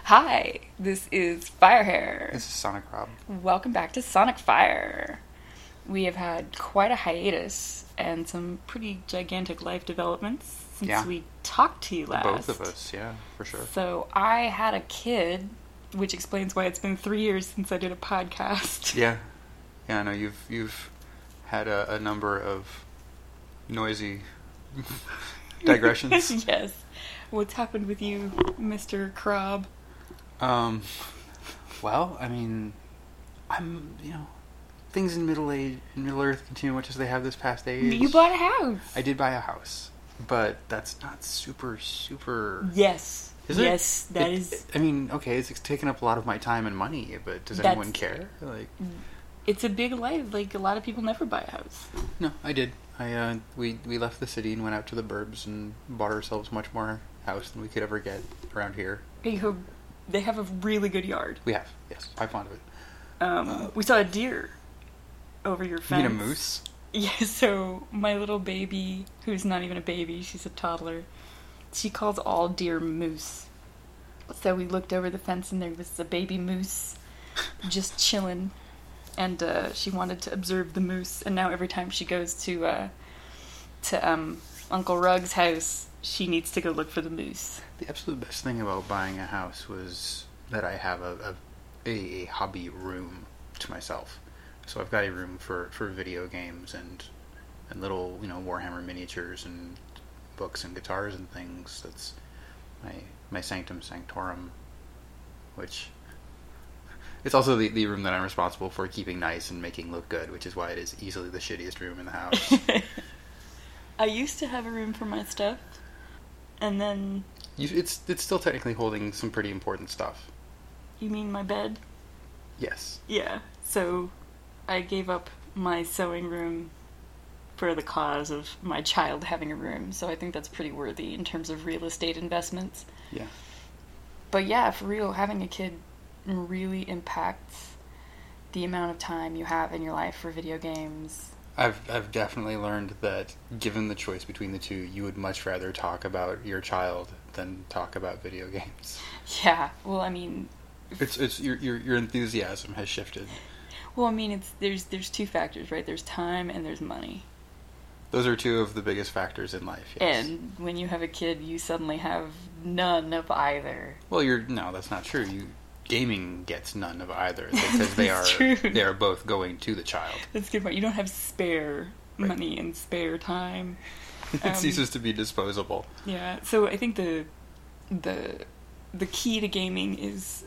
Hi, this is Firehair. This is Sonic Rob. Welcome back to Sonic Fire. We have had quite a hiatus and some pretty gigantic life developments since we talked to you last. Both of us, yeah, for sure. So I had a kid, which explains why it's been 3 years since I did a podcast. Yeah, I know you've had a number of noisy digressions. Yes. What's happened with you, Mr. Krob? Well, I mean, things in Middle Earth continue much as they have this past age. You bought a house. I did buy a house, but that's not super. Yes. Is it? Yes, that is. I mean, okay, it's taken up a lot of my time and money, but does anyone care? It's a big life. Like, a lot of people never buy a house. No, I did. We left the city and went out to the burbs and bought ourselves much more house than we could ever get around here. They have a really good yard. We have, yes. I'm fond of it. We saw a deer over your fence. You mean a moose? Yeah, so my little baby, who's not even a baby, she's a toddler, she calls all deer moose. So we looked over the fence and there was a baby moose just chilling. And she wanted to observe the moose. And now every time she goes to Uncle Rug's house, she needs to go look for the moose. The absolute best thing about buying a house was that I have a hobby room to myself. So I've got a room for video games and little, Warhammer miniatures and books and guitars and things. That's my sanctum sanctorum, which... It's also the room that I'm responsible for keeping nice and making look good, which is why it is easily the shittiest room in the house. I used to have a room for my stuff, and then... It's still technically holding some pretty important stuff. You mean my bed? Yes. Yeah, so I gave up my sewing room for the cause of my child having a room, so I think that's pretty worthy in terms of real estate investments. Yeah. But yeah, for real, having a kid really impacts the amount of time you have in your life for video games. I've definitely learned that given the choice between the two, you would much rather talk about your child than talk about video games. Yeah, well, I mean, it's your enthusiasm has shifted. Well, I mean, there's two factors, right? There's time and there's money. Those are two of the biggest factors in life. Yes. And when you have a kid, you suddenly have none of either. Well, no, that's not true. Gaming gets none of either because they are both going to the child. That's a good point. You don't have spare money and spare time. It ceases to be disposable. Yeah. So I think the key to gaming is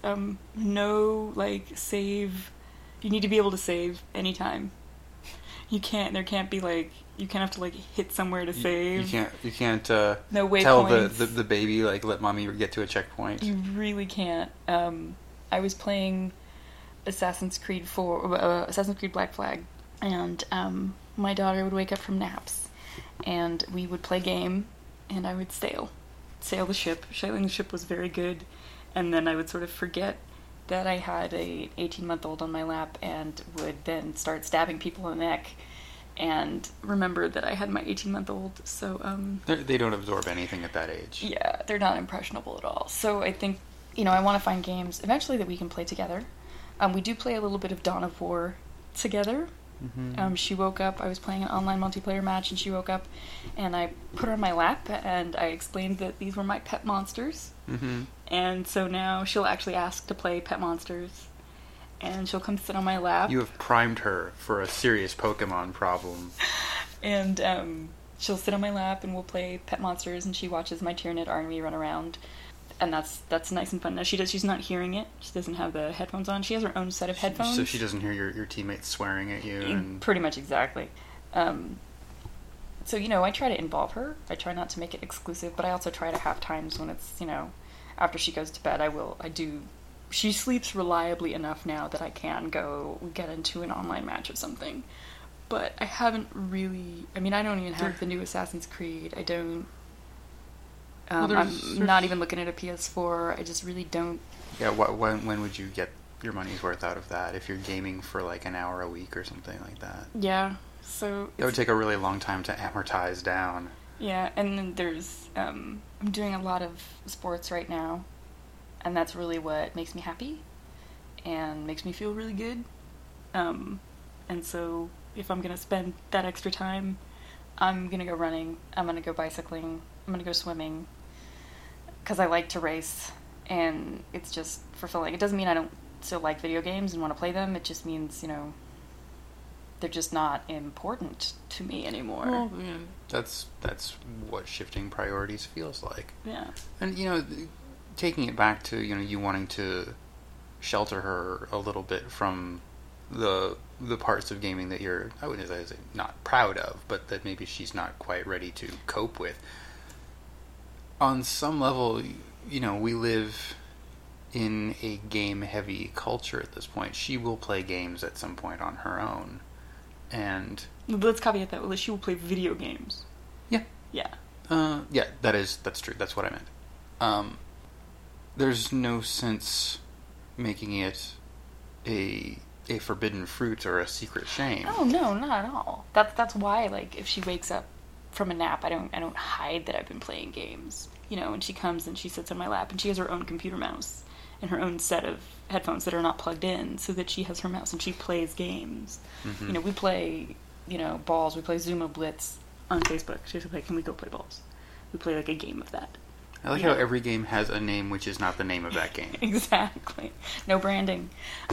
save. You need to be able to save anytime. You can't have to hit somewhere to save. You can't no tell waypoints. the baby let mommy get to a checkpoint. You really can't. I was playing Assassin's Creed Black Flag, and my daughter would wake up from naps, and we would play game, and I would sail the ship. Sailing the ship was very good, and then I would sort of forget that I had a 18-month-old on my lap, and would then start stabbing people in the neck, and remember that I had my 18-month-old. So they don't absorb anything at that age. Yeah, they're not impressionable at all. So I think. I want to find games eventually that we can play together. We do play a little bit of Dawn of War together. Mm-hmm. She woke up, I was playing an online multiplayer match, and she woke up, and I put her on my lap, and I explained that these were my pet monsters. Mm-hmm. And so now she'll actually ask to play Pet Monsters, and she'll come sit on my lap. You have primed her for a serious Pokemon problem. And she'll sit on my lap, and we'll play Pet Monsters, and she watches my Tyranid army run around. And that's nice and fun. Now she's not hearing it. She doesn't have the headphones on. She has her own set of headphones. So she doesn't hear your teammates swearing at you. And... Pretty much exactly. So I try to involve her. I try not to make it exclusive, but I also try to have times when it's after she goes to bed. I do. She sleeps reliably enough now that I can go get into an online match of something. But I haven't really. I mean, I don't even have the new Assassin's Creed. I don't. I'm not even looking at a PS4. I just really don't. Yeah, when would you get your money's worth out of that if you're gaming for an hour a week or something like that? Yeah, so... That would take a really long time to amortize down. Yeah, and then there's... I'm doing a lot of sports right now. And that's really what makes me happy and makes me feel really good. And so if I'm going to spend that extra time, I'm going to go running, I'm going to go bicycling, I'm going to go swimming, because I like to race, and it's just fulfilling. It doesn't mean I don't still like video games and want to play them. It just means, you know, they're just not important to me anymore. Well, yeah, that's what shifting priorities feels like. Yeah. And, you know, taking it back to, you know, you wanting to shelter her a little bit from the parts of gaming that you're, I wouldn't say not proud of, but that maybe she's not quite ready to cope with. On some level, you know, we live in a game-heavy culture at this point. She will play games at some point on her own. And let's caveat that. Well, she will play video games. Yeah. Yeah. Yeah, that's true. That's what I meant. There's no sense making it a forbidden fruit or a secret shame. Oh no, not at all. That's why, like, if she wakes up from a nap, I don't hide that I've been playing games. You know, when she comes and she sits on my lap, and she has her own computer mouse and her own set of headphones that are not plugged in, so that she has her mouse and she plays games. Mm-hmm. You know, we play, you know, balls. We play Zuma Blitz on Facebook. She's like, "Can we go play balls?" We play like a game of that. I like how every game has a name which is not the name of that game. Exactly. No branding.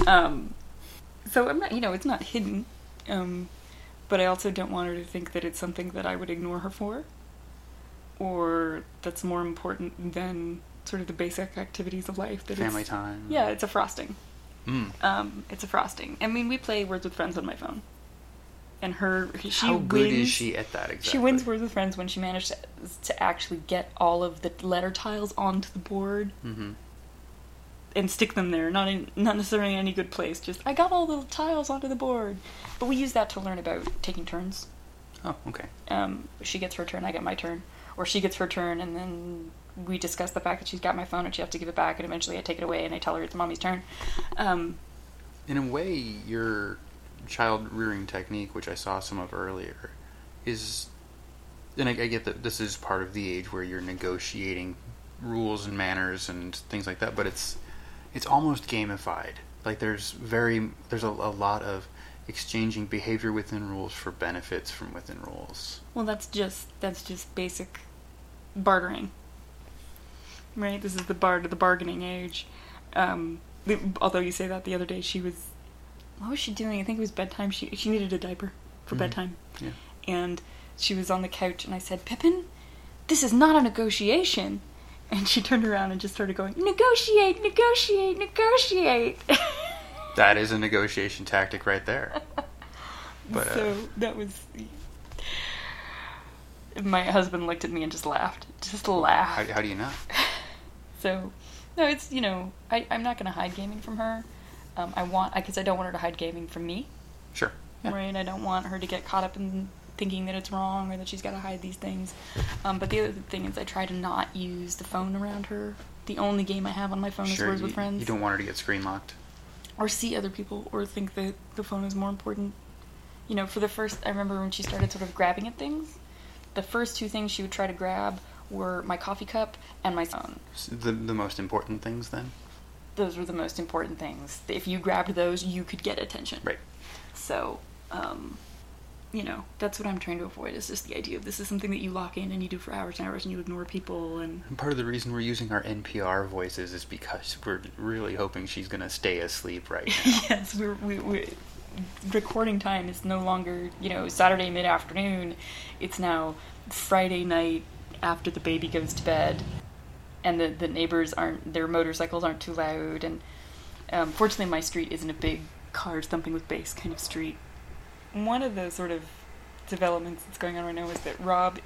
So I'm not, you know, it's not hidden. But I also don't want her to think that it's something that I would ignore her for, or that's more important than sort of the basic activities of life. That Family time. Yeah, it's a frosting. Mm. It's a frosting. I mean, we play Words with Friends on my phone. And How good is she at that exactly? She wins Words with Friends when she managed to actually get all of the letter tiles onto the board. Mm-hmm. And stick them there, not necessarily in any good place. Just, I got all the tiles onto the board. But we use that to learn about taking turns. Oh, okay. She gets her turn, I get my turn. Or she gets her turn, and then we discuss the fact that she's got my phone and she has to give it back, and eventually I take it away and I tell her it's mommy's turn. In a way, your child rearing technique, which I saw some of earlier, is... And I get that this is part of the age where you're negotiating rules and manners and things like that, but it's almost gamified. Like there's a lot of exchanging behavior within rules for benefits from within rules. Well, that's just basic bartering, right? This is the bargaining age. Although you say that, the other day what was she doing? I think it was bedtime. She needed a diaper for bedtime. Yeah. And she was on the couch, and I said, "Pippin, this is not a negotiation." And she turned around and just started going, "Negotiate, negotiate, negotiate." That is a negotiation tactic right there. But so that was... My husband looked at me and just laughed. Just laughed. How do you know? So, no, it's, you know, I'm not going to hide gaming from her. Because I don't want her to hide gaming from me. Sure. Yeah. Right? I don't want her to get caught up in thinking that it's wrong or that she's got to hide these things. But the other thing is I try to not use the phone around her. The only game I have on my phone is Words with Friends. You don't want her to get screen locked. Or see other people or think that the phone is more important. You know, I remember when she started sort of grabbing at things, the first two things she would try to grab were my coffee cup and my phone. The most important things, then? Those were the most important things. If you grabbed those, you could get attention. Right. So, you know, that's what I'm trying to avoid, is just the idea of this is something that you lock in and you do for hours and hours and you ignore people. And part of the reason we're using our NPR voices is because we're really hoping she's going to stay asleep right now. Yes, we recording time is no longer, you know, Saturday mid-afternoon. It's now Friday night after the baby goes to bed. And the neighbors their motorcycles aren't too loud. And fortunately my street isn't a big cars thumping with bass kind of street. One of the sort of developments that's going on right now is that, Rob,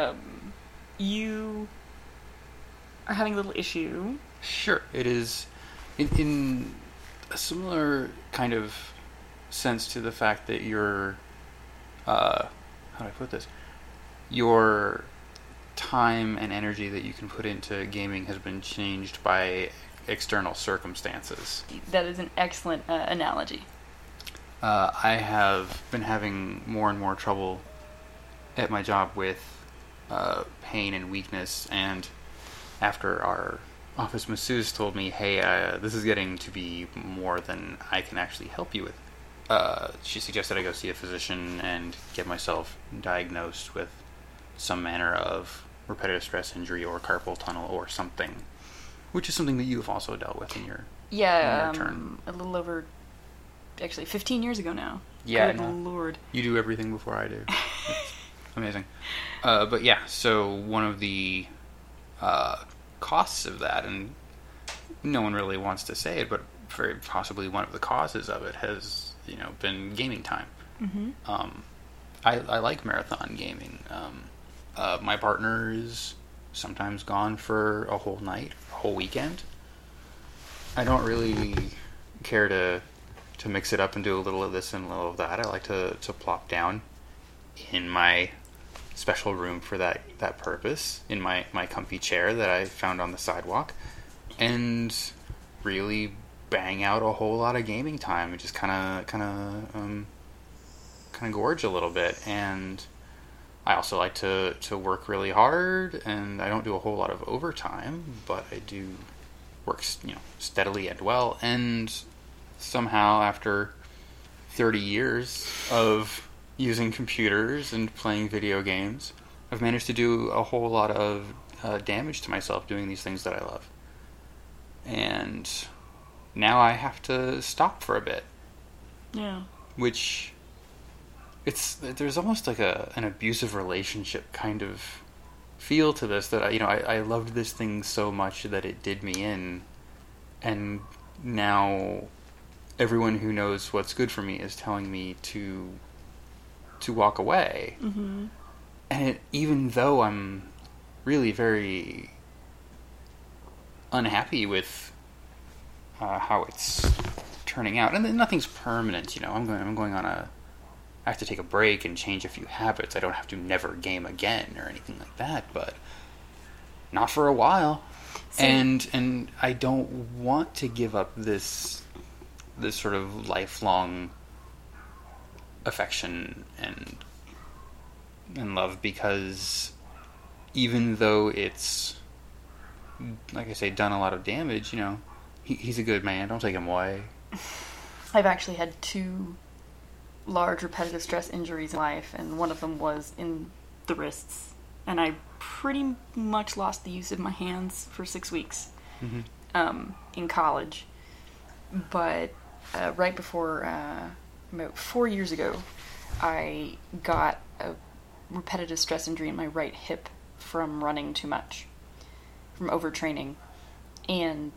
you are having a little issue. Sure. It is in a similar kind of sense to the fact that your, how do I put this? Your time and energy that you can put into gaming has been changed by external circumstances. That is an excellent analogy. I have been having more and more trouble at my job with pain and weakness, and after our office masseuse told me, hey, this is getting to be more than I can actually help you with. She suggested I go see a physician and get myself diagnosed with some manner of repetitive stress injury or carpal tunnel or something, which is something that you've also dealt with in your turn. A little over, actually, 15 years ago now. Yeah, Good Lord. You do everything before I do. It's amazing. But yeah, so one of the costs of that, and no one really wants to say it, but very possibly one of the causes of it has, been gaming time. Mm-hmm. I like marathon gaming. My partner is sometimes gone for a whole night, a whole weekend. I don't really care to mix it up and do a little of this and a little of that. I like to plop down in my special room for that purpose, in my comfy chair that I found on the sidewalk, and really bang out a whole lot of gaming time and just kind of gorge a little bit. And I also like to work really hard, and I don't do a whole lot of overtime, but I do work steadily and well. And somehow, after 30 years of using computers and playing video games, I've managed to do a whole lot of damage to myself doing these things that I love. And now I have to stop for a bit. Yeah. Which, there's almost like an abusive relationship kind of feel to this, that I loved this thing so much that it did me in, and now everyone who knows what's good for me is telling me to walk away. Mm-hmm. And even though I'm really very unhappy with how it's turning out, and nothing's permanent, I'm going on I have to take a break and change a few habits. I don't have to never game again or anything like that, but not for a while. So, and I don't want to give up this sort of lifelong affection and love, because even though it's, like I say, done a lot of damage, he's a good man. Don't take him away. I've actually had 2 large repetitive stress injuries in life, and one of them was in the wrists, and I pretty much lost the use of my hands for 6 weeks. Mm-hmm. In college. But right before, about 4 years ago, I got a repetitive stress injury in my right hip from running too much, from overtraining, and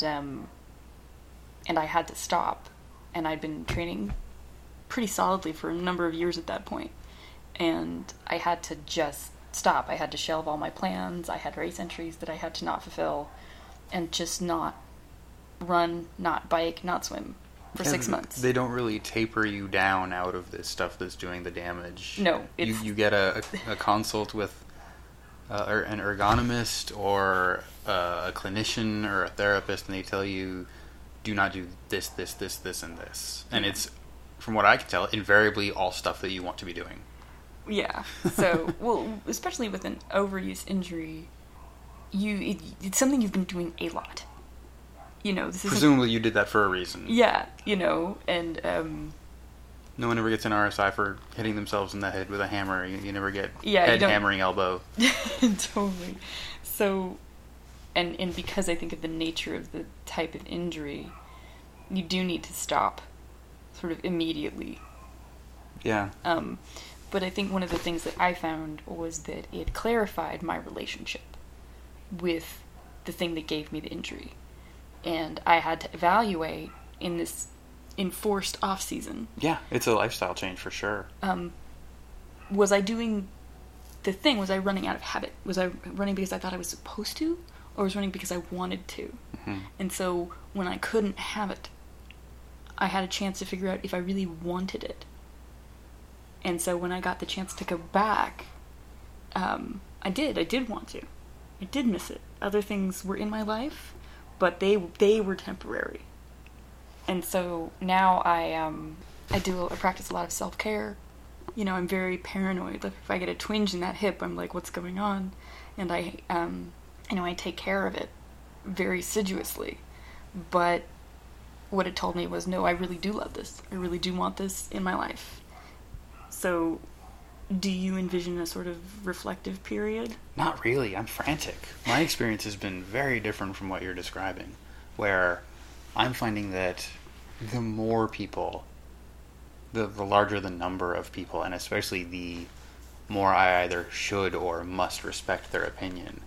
I had to stop, and I'd been training pretty solidly for a number of years at that point, and I had to just stop. I had to shelve all my plans. I had race entries that I had to not fulfill, and just not run, not bike, not swim for 6 months. They don't really taper you down out of this stuff that's doing the damage. No. You get a consult with an ergonomist or a clinician or a therapist, and they tell you, do not do this, this, this, this, and this. And it's, from what I can tell, invariably all stuff that you want to be doing. Yeah. So, well, especially with an overuse injury, it's something you've been doing a lot. This is presumably you did that for a reason. Yeah, and no one ever gets an RSI for hitting themselves in the head with a hammer. You never get head hammering elbow. Totally. So, and because I think of the nature of the type of injury, you do need to stop sort of immediately. Yeah. But I think one of the things that I found was that it clarified my relationship with the thing that gave me the injury. And I had to evaluate in this enforced off-season. Yeah, it's a lifestyle change for sure. Was I doing the thing? Was I running out of habit? Was I running because I thought I was supposed to? Or was I running because I wanted to? Mm-hmm. And so when I couldn't have it, I had a chance to figure out if I really wanted it. And so when I got the chance to go back, I did want to. I did miss it. Other things were in my life, but they were temporary. And so now I practice a lot of self-care. I'm very paranoid. Like if I get a twinge in that hip, I'm like, what's going on? And I take care of it. very assiduously. But what it told me was, no, I really do love this. I really do want this in my life. So, do you envision a sort of reflective period? Not really. I'm frantic. My experience has been very different from what you're describing, where I'm finding that the more people, the larger the number of people, and especially the more I either should or must respect their opinion,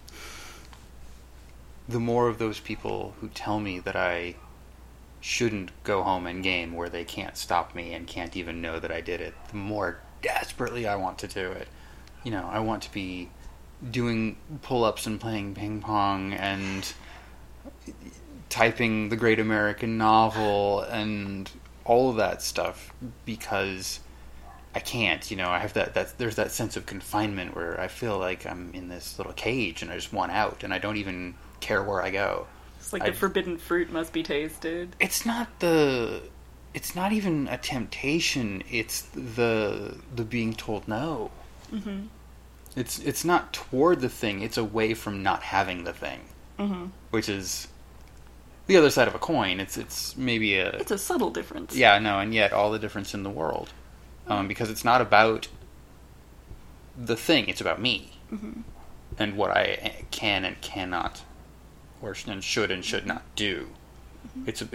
the more of those people who tell me that I shouldn't go home and game where they can't stop me and can't even know that I did it, the more desperately I want to do it. You know, I want to be doing pull-ups and playing ping pong and typing the great American novel and all of that stuff because I can't, you know, I have there's that sense of confinement where I feel like I'm in this little cage and I just want out and I don't even care where I go. It's like the forbidden fruit must be tasted. It's not even a temptation, it's the being told no. Mm-hmm. It's not toward the thing, it's away from not having the thing. Mm-hmm. Which is the other side of a coin. It's maybe it's a subtle difference. Yeah, no, and yet all the difference in the world. Because it's not about the thing, it's about me. Mm-hmm. And what I can and cannot and should not do. Mm-hmm.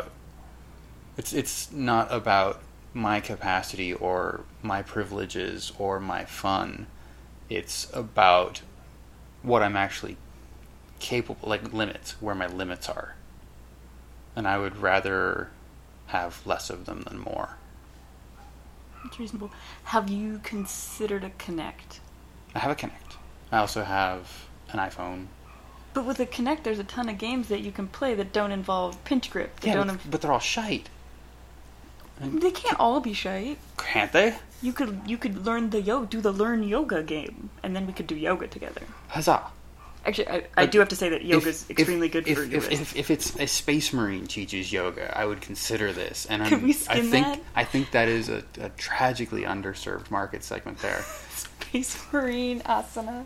It's not about my capacity or my privileges or my fun. It's about what I'm actually capable, like limits, where my limits are. And I would rather have less of them than more. That's reasonable. Have you considered a Kinect? I have a Kinect. I also have an iPhone. But with a Kinect, there's a ton of games that you can play that don't involve pinch grip. But they're all shite. They can't all be shite. Can't they? You could learn do the learn yoga game, and then we could do yoga together. Huzzah! Actually, I do have to say that yoga's extremely good for your wrist. If it's a space marine teaches yoga, I would consider this. And Can we skin that? I think that is a tragically underserved market segment there. Space marine asana.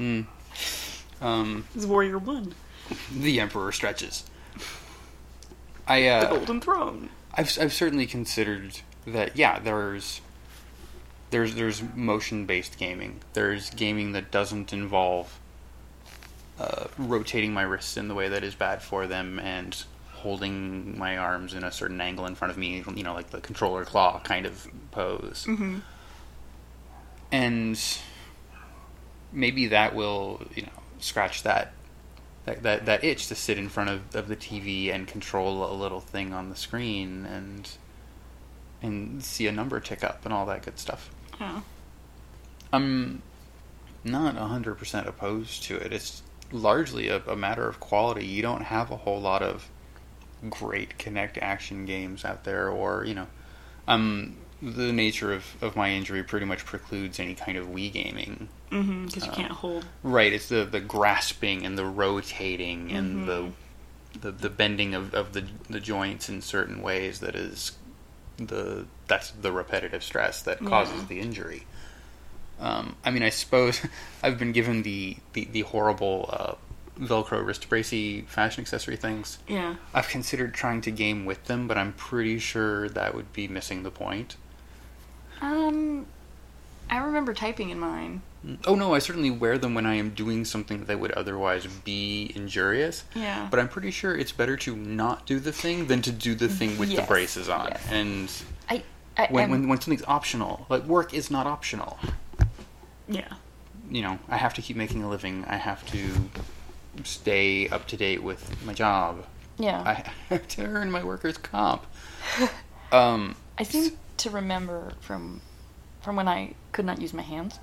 This is Warrior 1. The Emperor stretches. The Golden Throne. I've certainly considered that. Yeah, there's motion-based gaming. There's gaming that doesn't involve rotating my wrists in the way that is bad for them and holding my arms in a certain angle in front of me, you know, like the controller claw kind of pose. Mm-hmm. And maybe that will, you know, scratch that itch to sit in front of the TV and control a little thing on the screen and see a number tick up and all that good stuff. Yeah. I'm not 100% opposed to it. It's largely a matter of quality. You don't have a whole lot of great Kinect action games out there, or, you know, the nature of my injury pretty much precludes any kind of Wii gaming. Mm-hmm, because you can't hold. Right, it's the grasping and the rotating and the bending of the joints in certain ways that's the repetitive stress that causes the injury. I mean, I suppose I've been given the horrible Velcro wrist bracey fashion accessory things. Yeah. I've considered trying to game with them, but I'm pretty sure that would be missing the point. I remember typing in mine. Oh no, I certainly wear them when I am doing something that would otherwise be injurious. Yeah. But I'm pretty sure it's better to not do the thing than to do the thing with the braces on. Yes. And when something's optional, like work is not optional. Yeah. You know, I have to keep making a living. I have to stay up to date with my job. Yeah. I have to earn my workers' comp. I seem to remember from when I could not use my hands,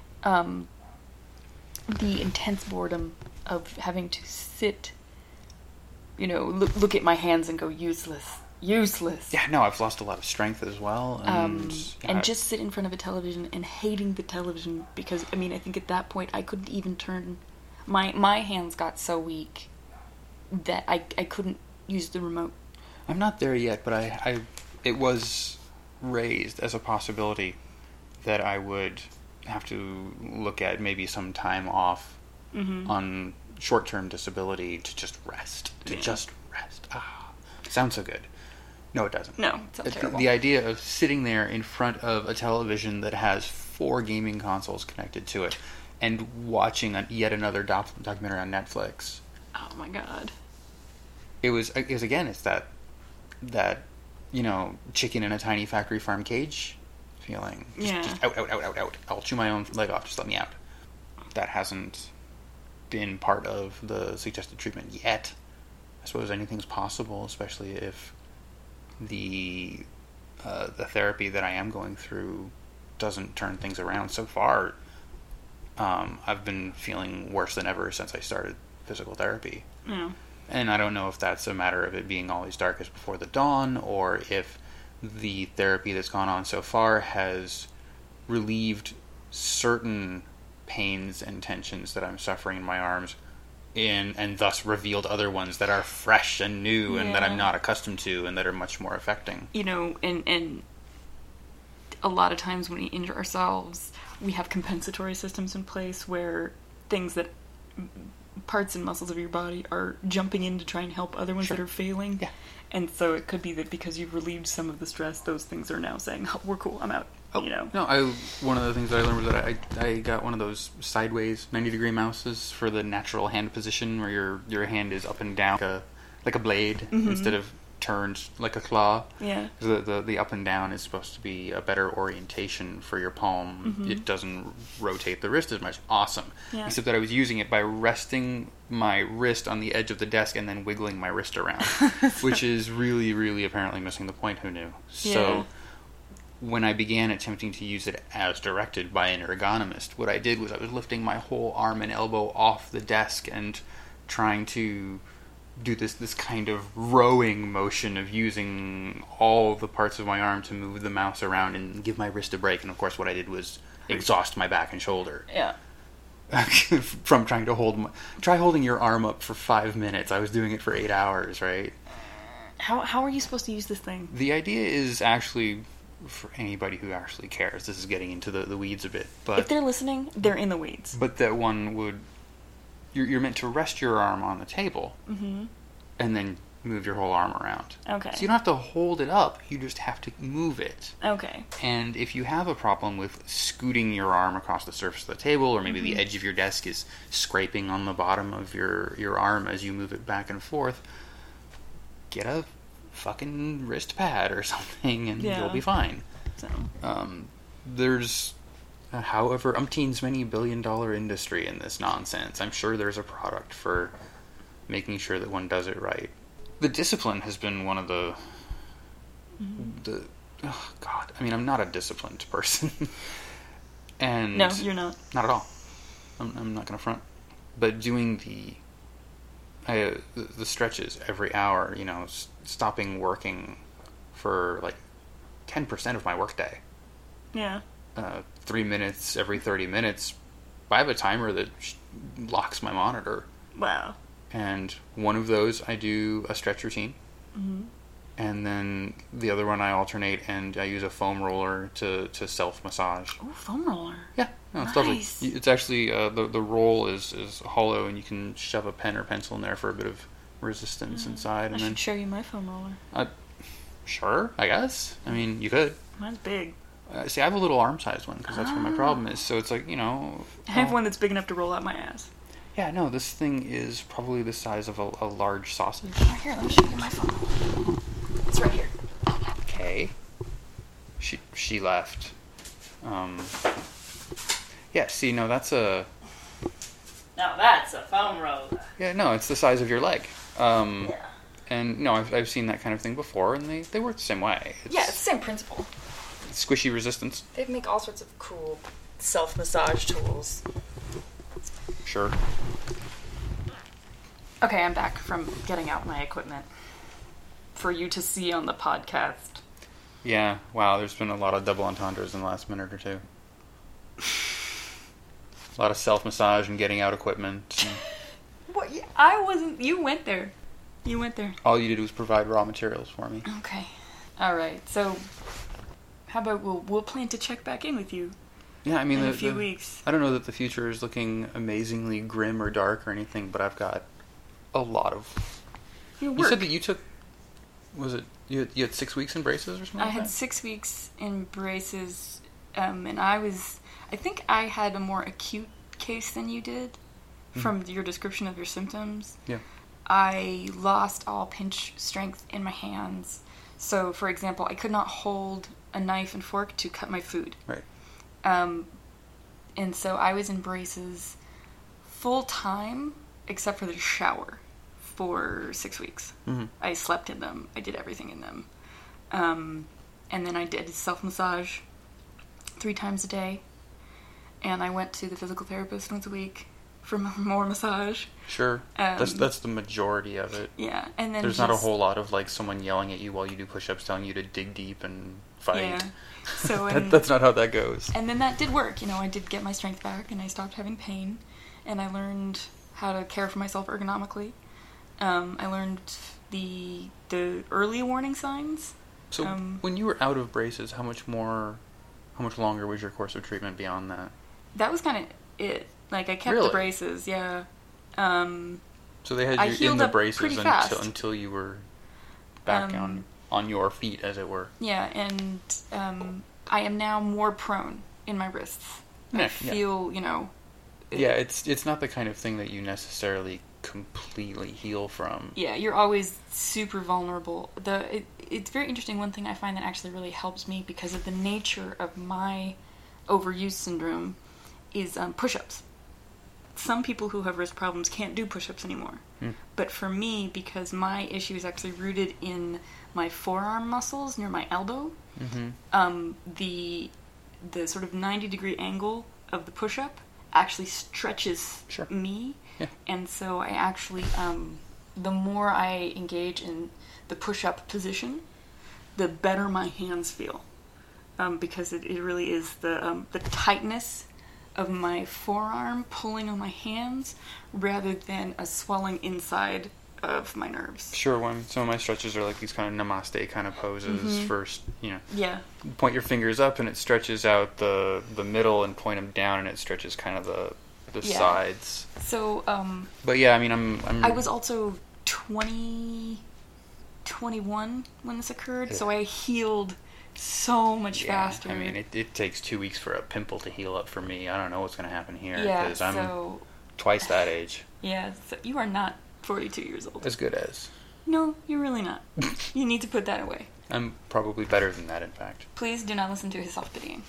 the intense boredom of having to sit, you know, look at my hands and go useless. Yeah, no, I've lost a lot of strength as well. And just sit in front of a television and hating the television because, I mean, I think at that point I couldn't even turn... My hands got so weak that I couldn't use the remote. I'm not there yet, but it was raised as a possibility that I would have to look at maybe some time off on short-term disability to just rest. Sounds so good. No, it doesn't. No, it sounds terrible. The idea of sitting there in front of a television that has 4 gaming consoles connected to it and watching yet another documentary on Netflix. Oh my god. It was again, it's that chicken in a tiny factory farm cage feeling. Just out. I'll chew my own leg off, just let me out. That hasn't been part of the suggested treatment yet. I suppose anything's possible, especially if the therapy that I am going through doesn't turn things around. So far, I've been feeling worse than ever since I started physical therapy. Yeah. And I don't know if that's a matter of it being always darkest before the dawn, or if the therapy that's gone on so far has relieved certain pains and tensions that I'm suffering in my arms, and thus revealed other ones that are fresh and new and that I'm not accustomed to and that are much more affecting. And a lot of times when we injure ourselves, we have compensatory systems in place where things that parts and muscles of your body are jumping in to try and help other ones that are failing. Yeah. And so it could be that because you've relieved some of the stress, those things are now saying, oh, we're cool, I'm out. No, one of the things that I learned was that I got one of those sideways 90-degree mouses for the natural hand position where your hand is up and down like a blade instead of turned like a claw. Yeah. The up and down is supposed to be a better orientation for your palm. It doesn't rotate the wrist as much. Awesome. Yeah. Except that I was using it by resting my wrist on the edge of the desk and then wiggling my wrist around, which is really, really apparently missing the point. Who knew? Yeah. So when I began attempting to use it as directed by an ergonomist, what I did was I was lifting my whole arm and elbow off the desk and trying to do this kind of rowing motion of using all the parts of my arm to move the mouse around and give my wrist a break. And of course what I did was exhaust my back and shoulder. Yeah. From trying to try holding your arm up for 5 minutes. I was doing it for 8 hours, right? How are you supposed to use this thing? The idea is actually, for anybody who actually cares, this is getting into the weeds a bit, but if they're listening, they're in the weeds. But that one would, you're meant to rest your arm on the table, and then move your whole arm around. Okay. So you don't have to hold it up, you just have to move it. Okay. And if you have a problem with scooting your arm across the surface of the table, or maybe the edge of your desk is scraping on the bottom of your arm as you move it back and forth, get a fucking wrist pad or something and you'll be fine. So there's however umpteens many $billion industry in this nonsense. I'm sure there's a product for making sure that one does it right. The discipline has been one of the oh god, I mean, I'm not a disciplined person. And no, you're not at all. I'm not gonna front, but doing the stretches every hour, stopping working for like 10% of my workday. Yeah. 3 minutes every 30 minutes. I have a timer that locks my monitor. Wow. And one of those I do a stretch routine. And then the other one I alternate and I use a foam roller to self-massage. Oh, foam roller. Yeah. No, it's nice. lovely. It's actually, the roll is hollow and you can shove a pen or pencil in there for a bit of resistance inside. I should show you my foam roller. Sure, I guess. I mean, you could. Mine's big. See, I have a little arm-sized one because that's where my problem is. So it's like, I have one that's big enough to roll out my ass. Yeah, no, this thing is probably the size of a large sausage. Oh, here, let me show you my phone. It's right here. Okay. She left. Yeah, see, no, that's a... Now that's a foam roller. Yeah, no, it's the size of your leg. Yeah. And, no, I've seen that kind of thing before, and they work the same way. It's the same principle. Squishy resistance. They make all sorts of cool self-massage tools. Sure. Okay, I'm back from getting out my equipment for you to see on the podcast. Yeah, wow, there's been a lot of double entendres in the last minute or two. A lot of self-massage and getting out equipment. And... What? I wasn't... You went there. You went there. All you did was provide raw materials for me. Okay. All right, so... How about we'll plan to check back in with you Yeah, I mean, in a few weeks. I don't know that the future is looking amazingly grim or dark or anything, but I've got a lot of... You said that you took... Was it... You had 6 weeks in braces or something like that? I had 6 weeks in braces, and I think I had a more acute case than you did, from your description of your symptoms. Yeah. I lost all pinch strength in my hands. So, for example, I could not hold a knife and fork to cut my food. Right. And so I was in braces full time, except for the shower, for 6 weeks. Mm-hmm. I slept in them. I did everything in them. And then I did self-massage 3 times a day. And I went to the physical therapist once a week for more massage. Sure. That's the majority of it. Yeah. And then there's not a whole lot of like someone yelling at you while you do push-ups, telling you to dig deep and fight. Yeah. So that's not how that goes. And then that did work. I did get my strength back, and I stopped having pain, and I learned how to care for myself ergonomically. I learned the early warning signs. So when you were out of braces, how much longer was your course of treatment beyond that? That was kind of it. Like, I kept the braces, yeah. So they had you in the braces until you were back on your feet, as it were. Yeah, and I am now more prone in my wrists. I feel, Yeah, it's not the kind of thing that you necessarily completely heal from. Yeah, you're always super vulnerable. It's very interesting. One thing I find that actually really helps me because of the nature of my overuse syndrome is push-ups. Some people who have wrist problems can't do push-ups anymore. But for me, because my issue is actually rooted in my forearm muscles near my elbow, the sort of 90-degree angle of the push-up actually stretches me. Yeah. And so I actually, the more I engage in the push-up position, the better my hands feel. Because it really is the tightness of my forearm pulling on my hands rather than a swelling inside of my nerves. Sure, when some of my stretches are like these kind of namaste kind of poses. First, point your fingers up and it stretches out the middle, and point them down and it stretches kind of the sides. So, but yeah, I mean, I was also 21 when this occurred, so I healed so much faster. I mean, it takes 2 weeks for a pimple to heal up for me. I don't know what's going to happen here because I'm twice that age. Yeah, so you are not 42 years old. As good as. No, you're really not. You need to put that away. I'm probably better than that, in fact. Please do not listen to his self-pitying.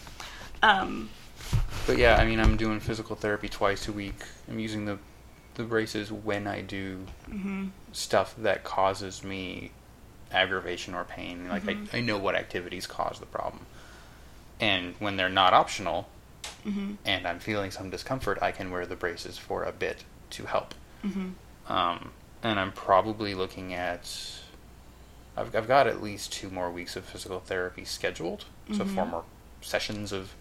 But yeah, I mean, I'm doing physical therapy twice a week. I'm using the braces when I do stuff that causes me aggravation or pain. Like, I know what activities cause the problem. And when they're not optional, and I'm feeling some discomfort, I can wear the braces for a bit to help. And I'm probably looking at... I've got at least 2 more weeks of physical therapy scheduled. So 4 more sessions of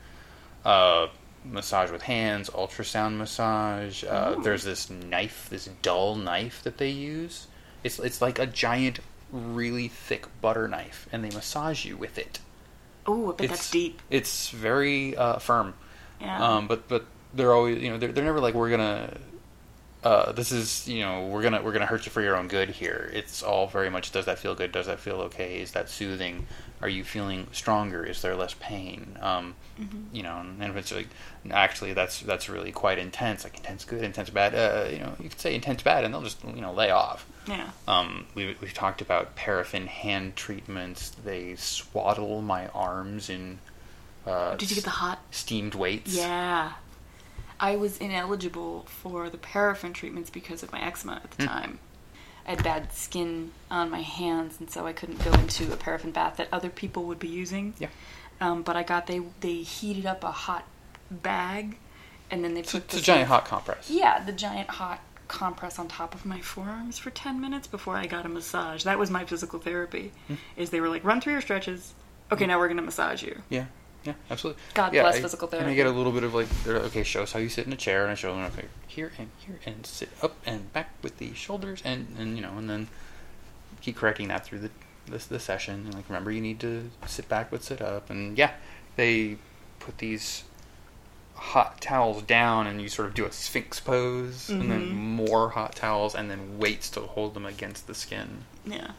massage with hands, ultrasound massage. There's this knife, this dull knife that they use. It's like a giant, really thick butter knife, and they massage you with it. Oh, I bet that's deep. It's very firm. Yeah. But they're always, they're never like, we're gonna... this is, we're gonna hurt you for your own good here. It's all very much, does that feel good? Does that feel okay? Is that soothing? Are you feeling stronger? Is there less pain? And if it's like, actually, that's really quite intense. Like, intense good, intense bad. You could say intense bad, and they'll just lay off. Yeah. We've talked about paraffin hand treatments. They swaddle my arms in. Did you get the hot steamed weights? Yeah. I was ineligible for the paraffin treatments because of my eczema at the time. I had bad skin on my hands, and so I couldn't go into a paraffin bath that other people would be using. Yeah. But they heated up a hot bag, and then they put it's a giant hot compress. Yeah, the giant hot compress on top of my forearms for 10 minutes before I got a massage. That was my physical therapy. Is they were like, run through your stretches. Okay, now we're going to massage you. Yeah. Yeah, absolutely. God bless physical therapy. And I get a little bit of like, okay, show us how you sit in a chair, and I show them, okay, here, and sit up and back with the shoulders, and then keep correcting that through the session. And like, remember, you need to sit back but sit up, and yeah, they put these hot towels down and you sort of do a sphinx pose, and then more hot towels, and then weights to hold them against the skin. Yeah.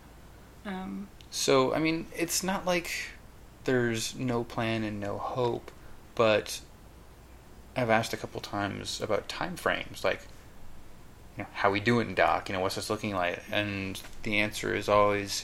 So, I mean, it's not like there's no plan and no hope, but I've asked a couple times about time frames, like, you know, how we doing, Doc? You know, what's this looking like? And the answer is always,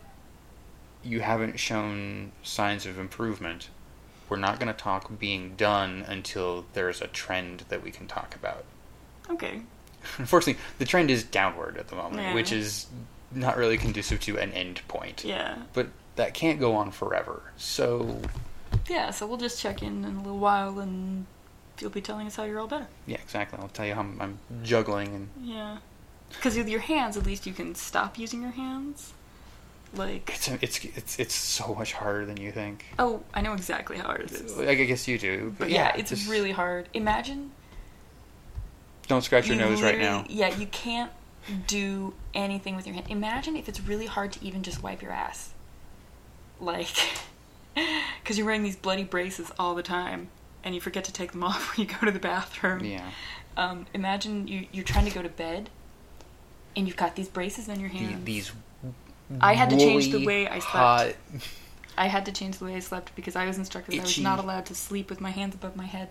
you haven't shown signs of improvement. We're not going to talk being done until there's a trend that we can talk about. Okay. Unfortunately, the trend is downward at the moment, which is not really conducive to an end point. Yeah. But that can't go on forever. So... yeah, so we'll just check in a little while and you'll be telling us how you're all better. Yeah, exactly. I'll tell you how I'm juggling and... yeah. Because with your hands, at least you can stop using your hands. Like... It's so much harder than you think. Oh, I know exactly how hard it is. I guess you do. But yeah, it's really hard. Imagine... don't scratch your nose right now. Yeah, you can't do anything with your hand. Imagine if it's really hard to even just wipe your ass. Like... because you're wearing these bloody braces all the time, and you forget to take them off when you go to the bathroom. Yeah. Imagine you're trying to go to bed, and you've got these braces on your hands. These I had to change the way I slept. Hot, I had to change the way I slept because I was instructed that I was not allowed to sleep with my hands above my head.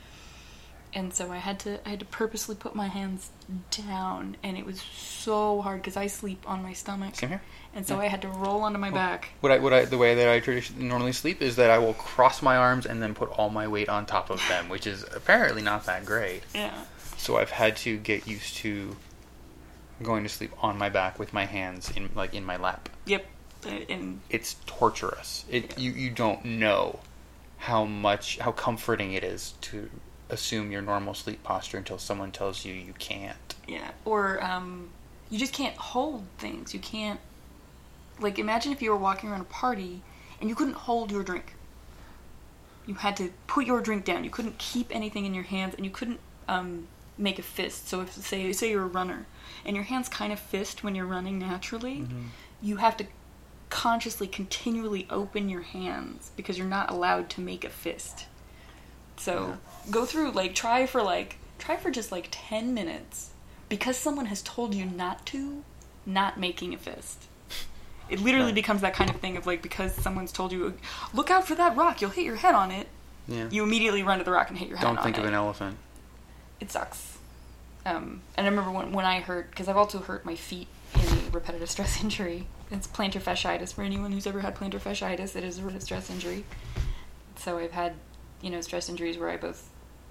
And so I had to purposely put my hands down, and it was so hard because I sleep on my stomach. Same here. And so I had to roll onto my back. The way that I traditionally normally sleep is that I will cross my arms and then put all my weight on top of them, which is apparently not that great. Yeah. So I've had to get used to going to sleep on my back with my hands in my lap. Yep. It's torturous. You don't know how comforting it is to assume your normal sleep posture until someone tells you you can't. Yeah. Or you just can't hold things. You can't... like, imagine if you were walking around a party and you couldn't hold your drink. You had to put your drink down. You couldn't keep anything in your hands, and you couldn't make a fist. So if, say you're a runner, and your hands kind of fist when you're running naturally, you have to consciously, continually open your hands because you're not allowed to make a fist. So go through, like, try for just, like, 10 minutes, because someone has told you not making a fist. It literally becomes that kind of thing of, like, because someone's told you, look out for that rock, you'll hit your head on it. Yeah. You immediately run to the rock and hit your head on it. Don't think of an elephant. It sucks. And I remember when I hurt, because I've also hurt my feet in a repetitive stress injury. It's plantar fasciitis. For anyone who's ever had plantar fasciitis, it is a repetitive stress injury. So I've had, stress injuries where I both,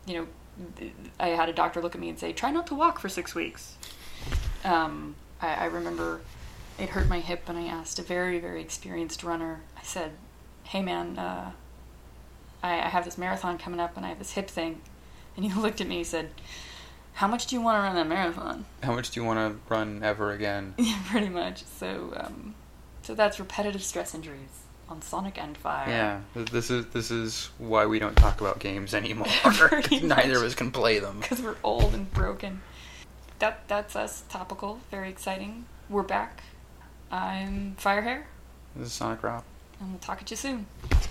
I had a doctor look at me and say, try not to walk for 6 weeks. I remember it hurt my hip, and I asked a very, very experienced runner, I said, hey man, I have this marathon coming up and I have this hip thing. And he looked at me and said, how much do you want to run that marathon? How much do you want to run ever again? Yeah, pretty much. So that's repetitive stress injuries on Sonic Endfire. Yeah, this is why we don't talk about games anymore. Neither of us can play them. Because we're old and broken. That's us, topical, very exciting. We're back. I'm Firehair. This is Sonic Rob. And we'll talk at you soon.